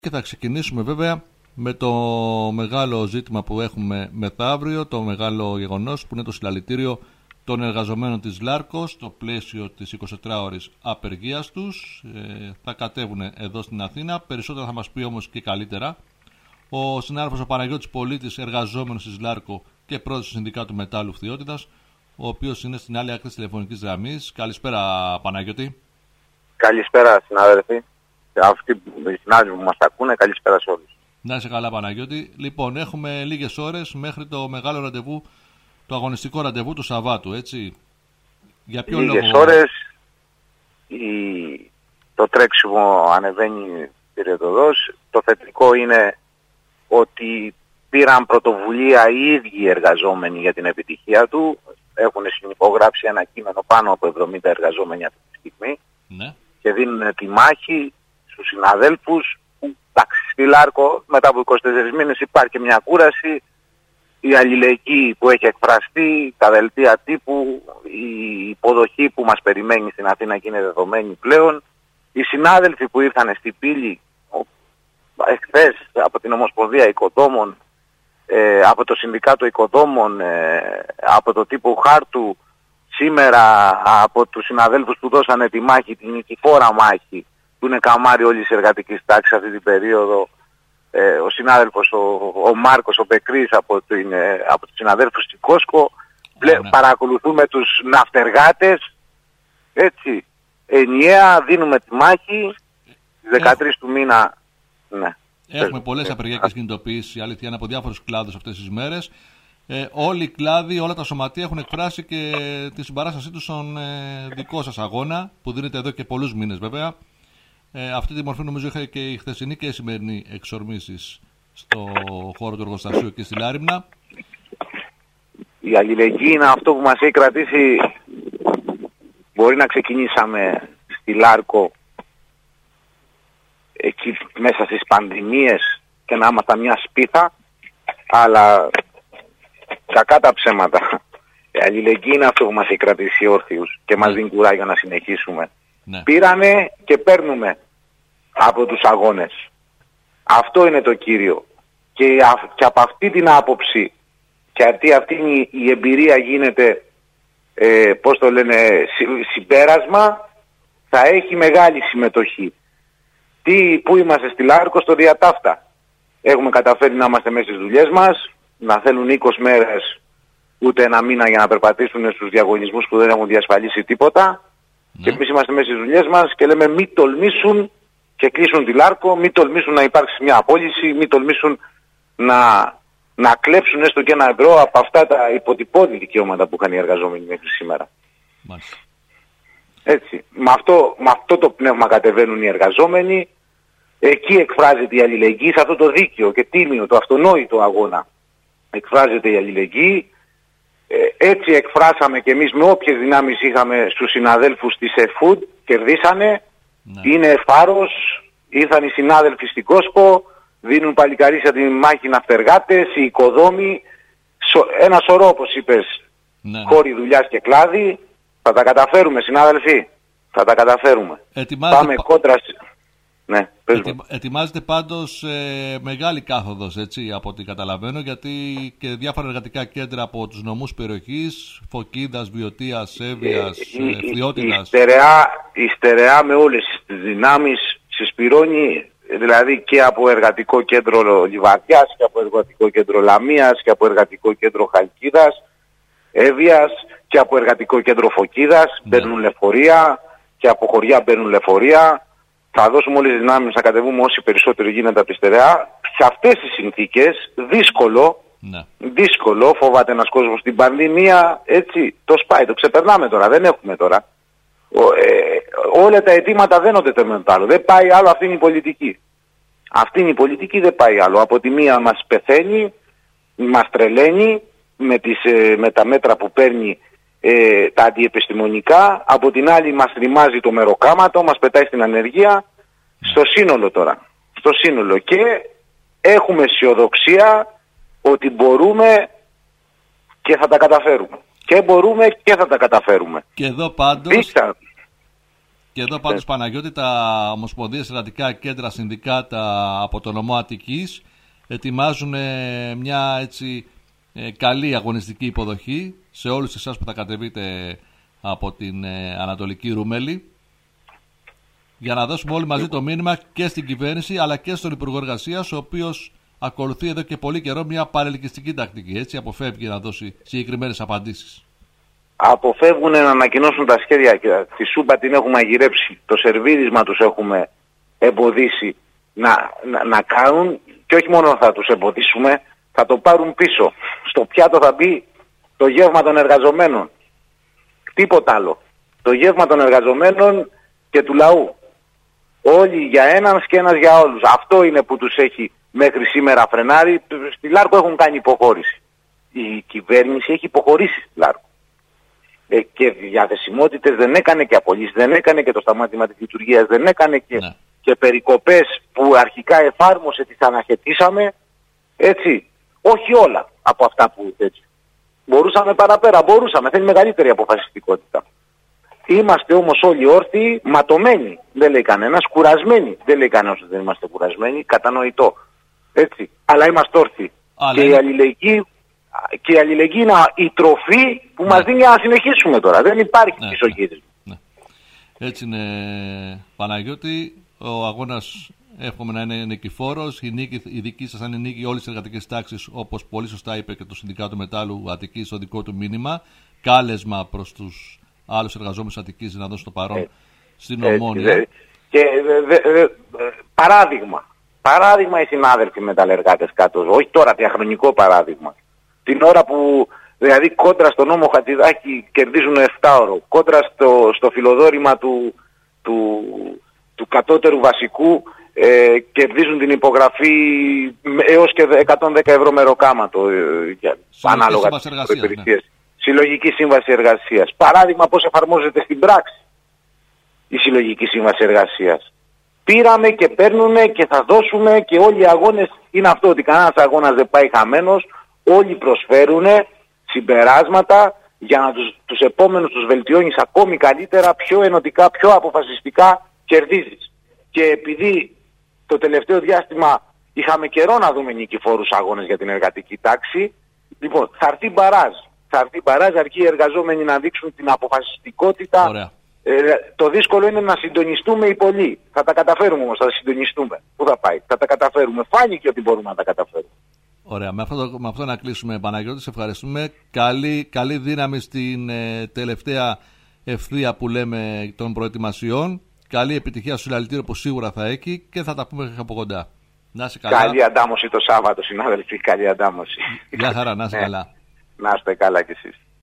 Και θα ξεκινήσουμε βέβαια με το μεγάλο ζήτημα που έχουμε μεθαύριο, το μεγάλο γεγονός που είναι το συλλαλητήριο των εργαζομένων της Λάρκο στο πλαίσιο της 24ωρης απεργίας τους. Θα κατέβουν εδώ στην Αθήνα, περισσότερα θα μας πει όμως και καλύτερα ο συνάδελφος ο Παναγιώτης Πολίτης, εργαζόμενος της Λάρκο και πρόεδρος του Συνδικάτου Μετάλλου Φθιώτιδας, ο οποίος είναι στην άλλη άκρη της τηλεφωνικής γραμμής. Καλησπέρα, Παναγιώτη. Καλησπέρα, συνάδελφοι. Αυτοί οι συνάδελφοι που μας ακούνε, καλησπέρα σε όλους. Να είσαι καλά, Παναγιώτη. Λοιπόν, έχουμε λίγες ώρες μέχρι το μεγάλο ραντεβού, το αγωνιστικό ραντεβού του Σαββάτου, έτσι. Για ποιο λόγο? Λίγες ώρες, το τρέξιμο ανεβαίνει πυρετοδός. Το θετικό είναι ότι πήραν πρωτοβουλία οι ίδιοι οι εργαζόμενοι για την επιτυχία του. Έχουν συνυπογράψει ένα κείμενο πάνω από 70 εργαζόμενοι αυτή τη στιγμή. Ναι. Και δίνουν τη μάχη στους συναδέλφους. Εντάξει, στη Λάρκο μετά από 24 μήνες υπάρχει και μια κούραση. Η αλληλεγγύη που έχει εκφραστεί, τα δελτία τύπου, η υποδοχή που μας περιμένει στην Αθήνα και είναι δεδομένη πλέον. Οι συνάδελφοι που ήρθαν στην πύλη εχθές από την Ομοσπονδία Οικοδόμων, από το Συνδικάτο Οικοδόμων, από το τύπο Χάρτου, σήμερα από τους συναδέλφους που δώσανε τη μάχη, την νικηφόρα μάχη, που είναι καμάρι όλης της εργατικής τάξης αυτή την περίοδο, ο συνάδελφος ο Μάρκος, ο Μπεκρής από τους συναδέλφους της Κόσκο, παρακολουθούμε τους ναυτεργάτες, έτσι, ενιαία δίνουμε τη μάχη, στις 13 του μήνα, ναι. Έχουμε πολλές απεργιακές κινητοποιήσεις, η αλήθεια είναι, από διάφορους κλάδους αυτές τις μέρες. Όλοι οι κλάδοι, όλα τα σωματεία έχουν εκφράσει και τη συμπαράστασή τους στον δικό σας αγώνα, που δίνεται εδώ και πολλούς μήνες βέβαια. Αυτή τη μορφή νομίζω είχα και η χθεσινή και η σημερινή εξορμήσεις στο χώρο του εργοστασίου και στη Λάριμνα. Η αλληλεγγύη είναι αυτό που μας έχει κρατήσει. Μπορεί να ξεκινήσαμε στη Λάρκο εκεί μέσα στις πανδημίες και να ήμασταν μια σπίθα, αλλά κακά τα ψέματα. Η αλληλεγγύη είναι αυτό που μας έχει κρατήσει όρθιους και μας δίνει κουράγιο να συνεχίσουμε. Ναι. Πήραμε και παίρνουμε από τους αγώνες. Αυτό είναι το κύριο. Και από αυτή την άποψη, γιατί αυτή η εμπειρία γίνεται, πώς το λένε, συμπέρασμα, θα έχει μεγάλη συμμετοχή. Πού είμαστε στη Λάρκο? Στο διατάφτα. Έχουμε καταφέρει να είμαστε μέσα στις δουλειές μας, να θέλουν 20 μέρες ούτε ένα μήνα για να περπατήσουν στους διαγωνισμούς που δεν έχουν διασφαλίσει τίποτα. Ναι. Και εμείς είμαστε μέσα στις δουλειές μας και λέμε μην τολμήσουν και κλείσουν τη Λάρκο, μην τολμήσουν να υπάρξει μια απόλυση, μην τολμήσουν να κλέψουν έστω και €1 από αυτά τα υποτυπώδη δικαιώματα που είχαν οι εργαζόμενοι μέχρι σήμερα. Μάλιστα. Έτσι. Με αυτό το πνεύμα κατεβαίνουν οι εργαζόμενοι. Εκεί εκφράζεται η αλληλεγγύη, σε αυτό το δίκαιο και τίμιο, το αυτονόητο αγώνα εκφράζεται η αλληλεγγύη. Έτσι εκφράσαμε και εμείς με όποιες δυνάμεις είχαμε στους συναδέλφους της ΕΦΟΥΔ, κερδίσανε, ναι. Είναι φάρος, ήρθαν οι συνάδελφοι στην Κόσκο, δίνουν παλικαρίσια τη μάχη ναυτεργάτες, οι οικοδόμοι, ένα σωρό όπως είπες, ναι. Χώροι δουλειάς και κλάδι. Θα τα καταφέρουμε, συνάδελφοι, θα τα καταφέρουμε. Πάμε κόντρα. Ναι, ετοιμάζεται πάντως μεγάλη κάθοδος, έτσι, από ό,τι καταλαβαίνω, γιατί και διάφορα εργατικά κέντρα από τους νομούς περιοχής, Φωκίδας, Βιωτίας, Εύβοιας, Φθιώτιδας. Η στερεά με όλες τις δυνάμεις συσπυρώνει, δηλαδή και από εργατικό κέντρο Λιβαδιάς και από εργατικό κέντρο Λαμίας και από εργατικό κέντρο Χαλκίδας, Εύβοιας και από εργατικό κέντρο Φωκίδας, μπαίνουν λεωφορεία και από χωριά μπαίνουν λεωφορεία. Θα δώσουμε όλες τις δυνάμεις να κατεβούμε όσοι περισσότερο γίνεται από τη στερεά. Σε αυτές τις συνθήκες, δύσκολο, φοβάται ένας κόσμος την πανδημία, έτσι, το σπάει, το ξεπερνάμε τώρα, δεν έχουμε τώρα. Όλα τα αιτήματα δένονται το με το άλλο, δεν πάει άλλο, αυτή είναι η πολιτική. Αυτή είναι η πολιτική, δεν πάει άλλο. Από τη μία μας πεθαίνει, μας τρελαίνει με τα μέτρα που παίρνει, τα αντιεπιστημονικά, από την άλλη μας ρημάζει το μεροκάματο, μας πετάει στην ανεργία, στο σύνολο τώρα. Στο σύνολο. Και έχουμε αισιοδοξία ότι μπορούμε και θα τα καταφέρουμε. Και μπορούμε και θα τα καταφέρουμε. Και εδώ πάντως Και εδώ πάντως, Παναγιώτη, τα Ομοσπονδίες Εργατικά Κέντρα Συνδικάτα από το νομό Αττικής ετοιμάζουν μια έτσι καλή αγωνιστική υποδοχή σε όλους εσάς που θα κατεβείτε από την Ανατολική Ρούμελη, για να δώσουμε όλοι μαζί το μήνυμα και στην κυβέρνηση αλλά και στον Υπουργό Εργασίας, ο οποίος ακολουθεί εδώ και πολύ καιρό μια παρελκυστική τακτική. Έτσι αποφεύγει να δώσει συγκεκριμένες απαντήσεις. Αποφεύγουν να ανακοινώσουν τα σχέδια. Τη σούμπα την έχουμε αγυρέψει. Το σερβίρισμα τους έχουμε εμποδίσει να κάνουν, και όχι μόνο θα τους εμποδίσουμε, θα το πάρουν πίσω. Στο πιάτο θα μπει το γεύμα των εργαζομένων. Τίποτα άλλο. Το γεύμα των εργαζομένων και του λαού. Όλοι για έναν και ένας για όλους. Αυτό είναι που τους έχει μέχρι σήμερα φρενάρει. Στη Λάρκο έχουν κάνει υποχώρηση. Η κυβέρνηση έχει υποχωρήσει στη Λάρκο. Και διαθεσιμότητες δεν έκανε, και απολύσεις δεν έκανε, και το σταμάτημα της λειτουργίας δεν έκανε, και περικοπές που αρχικά εφάρμοσε τις αναχαιτήσαμε. Έτσι. Όχι όλα από αυτά που έτσι. Μπορούσαμε παραπέρα, θέλει μεγαλύτερη αποφασιστικότητα. Είμαστε όμως όλοι όρθιοι, ματωμένοι, δεν λέει κανένας, κουρασμένοι. Δεν λέει κανένας ότι δεν είμαστε κουρασμένοι, κατανοητό. Έτσι. Αλλά είμαστε όρθιοι. Και η αλληλεγγύη είναι η τροφή που μας δίνει να συνεχίσουμε τώρα. Δεν υπάρχει πισωγύρισμα. Έτσι είναι, Παναγιώτη. Ο αγώνας εύχομαι να είναι νικηφόρος. Η δική σας είναι νίκη όλες τις εργατικές τάξεις, όπως πολύ σωστά είπε και το Συνδικάτο Μετάλλου Αττικής στο δικό του μήνυμα. Κάλεσμα προς τους άλλους εργαζόμενους Αττικής να δώσουν το παρόν στην Ομόνοια. Και παράδειγμα οι συνάδελφοι μεταλλεργάτες κάτω, όχι τώρα διαχρονικό παράδειγμα. Την ώρα που δηλαδή κόντρα στον νόμο Χατζηδάκη κερδίζουν 7ωρο, κόντρα στο φιλοδόρημα του κατώτερου βασικού κερδίζουν την υπογραφή έως και 110 ευρώ μεροκάματο, ανάλογα τις υπηρεσίες. Συλλογική Σύμβαση Εργασίας. Παράδειγμα πώς εφαρμόζεται στην πράξη η Συλλογική Σύμβαση Εργασίας. Πήραμε και παίρνουνε και θα δώσουμε, και όλοι οι αγώνες είναι αυτό, ότι κανένας αγώνας δεν πάει χαμένος. Όλοι προσφέρουν συμπεράσματα για να τους επόμενους τους βελτιώνεις ακόμη καλύτερα, πιο ενωτικά, πιο αποφασιστικά κερδίζεις. Και επειδή το τελευταίο διάστημα είχαμε καιρό να δούμε νικηφόρους αγώνες για την εργατική τάξη, λοιπόν, θα έρθει μπαράζ, αρκεί οι εργαζόμενοι να δείξουν την αποφασιστικότητα. Το δύσκολο είναι να συντονιστούμε οι πολλοί. Θα τα καταφέρουμε όμως, θα συντονιστούμε. Πού θα πάει, θα τα καταφέρουμε. Φάνηκε ότι μπορούμε να τα καταφέρουμε. Ωραία, με αυτό να κλείσουμε, Παναγιώτη. Σε ευχαριστούμε. Καλή δύναμη στην τελευταία ευθεία που λέμε των προετοιμασιών. Καλή επιτυχία στο συλλαλητήριο που σίγουρα θα έχει, και θα τα πούμε από κοντά. Να είσαι καλά. Καλή αντάμωση το Σάββατο, συνάδελφοι. Καλή αντάμωση. Γεια χαρά, να είσαι καλά. Να είστε καλά κι εσείς.